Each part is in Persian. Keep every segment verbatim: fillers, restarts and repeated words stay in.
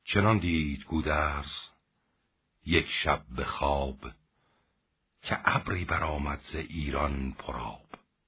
چنان دید گودرز یک شب به خواب، که ابری برآمد ز ایران پرآب.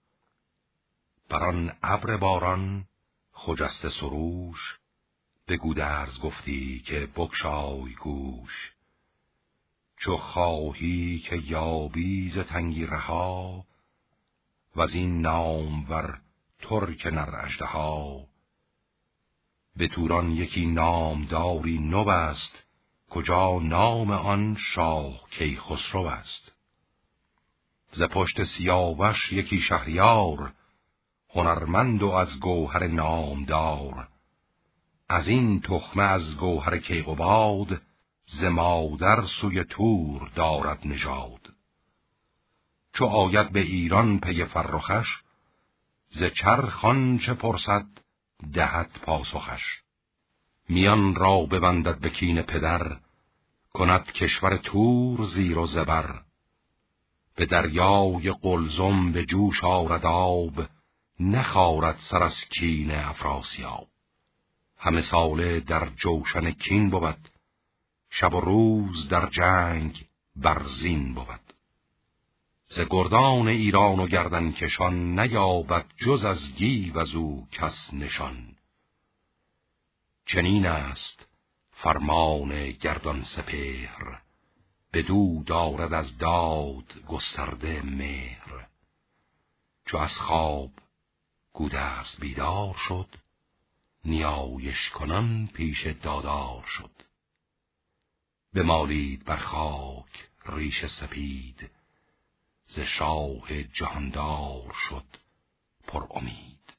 بران ابر باران خجسته سروش، به گودرز گفتی که بگشای گوش. چو خواهی که یابی ز تنگی رها، وز این نامور ترک نر اژدها. به توران یکی نامداری نو است، کجا نام آن شاه کیخسرو است. ز پشت سیاوش یکی شهریار، هنرمند و از گوهر نامدار. از این تخمه از گوهر کیقباد، ز مادر سوی تور دارد نژاد. چو آید به ایران پی فرخش، ز چرخ آنچه پرسد دهد پاسخش. میان را ببندد به کین پدر، کند کشور تور زیر و زبر. به دریای قلزم به جوش آرد آب، نخارد سر از کین افراسیاب. همه ساله در جوشن کین بود، شب و روز در جنگ برزین بود. ز گردان ایران و گردن کشان، نیابد جز از گیو از او کس نشان. چنین است فرمان گردان سپهر، بدو دارد از داد گسترده مهر. چو از خواب گودرز بیدار شد، نیایش کنان پیش دادار شد. بمالید بر خاک ریش سپید، ز شاه جهاندار شد پر امید.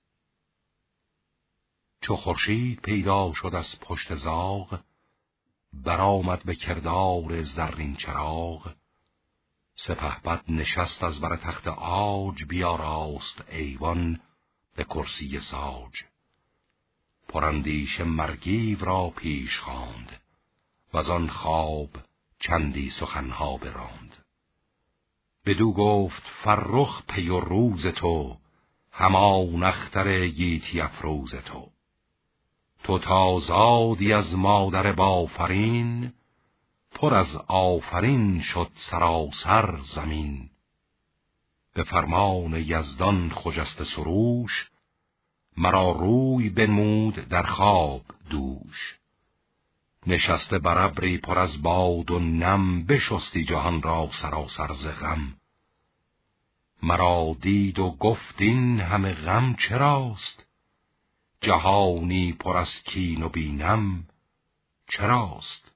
چو خورشید پیدا شد از پشت زاغ، برآمد به کردار زرین چراغ. سپهبد نشست از بر تخت عاج، بیاراست ایوان به کرسی ساج. پراندیشه مرگیو را پیش خواند، وزان خواب چندی سخنها براند. بدو گفت فرخ پی و روز تو، همان اختر گیتی افروز تو. تو تازادی از مادر بافرین، پر از آفرین شد سراسر زمین. به فرمان یزدان خجسته سروش، مرا روی بنمود در خواب دوش. نشسته بر ابری پر از باد و نم، بشستی جهان را سراسر ز غم. مرا دید و گفت این همه غم چراست، جهانی پر از کین و بینم چراست.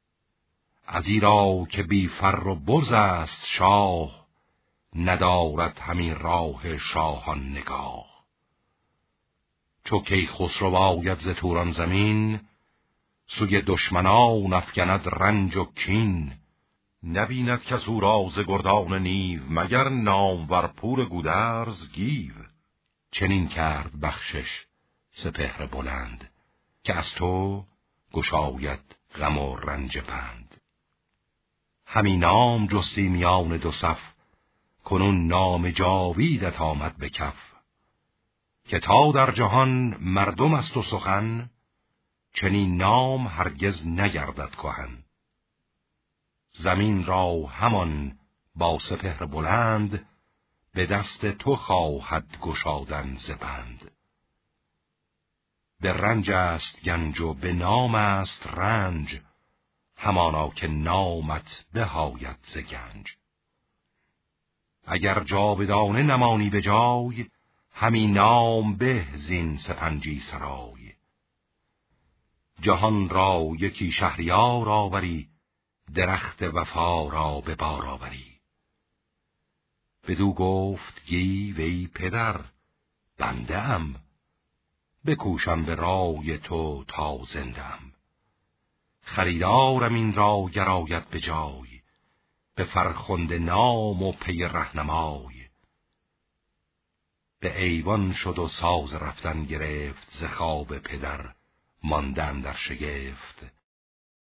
ازیرا که بی فر و برز است شاه، ندارد همین راه شاهان نگاه. چو کیخسرو آید ز توران زمین، سوی دشمنان افگند رنج و کین. نبیند کس او را ز گردان نیو، مگر نامور پور گودرز گیو. چنین کرد بخشش سپهر بلند، که از تو گشاید غم و رنج پند. همی نام جستی میان دو صف، کنون نام جاویدت آمد به کف. که تا در جهان مردم است و سخن، چنین نام هرگز نگردد کهن. زمین را همان با سپهر بلند، به دست تو خواهد گشادن ز بند. به رنج است گنج و به نام است رنج، همانا که نامت بهاید ز گنج. اگر جاودانه نمانی به جای، همی نام به زین سپنجی سرای. جهان را یکی شهریار آوری، درخت وفا را به بار آوری. بدو گفت گیو ای پدر بنده ام، بکوشم به رای تو تا زنده ام. خریدارم این را گراید به جای، به فرخنده نام و پی رهنمای. به ایوان شد و ساز رفتن گرفت، ز خواب پدر ماندن در شگفت.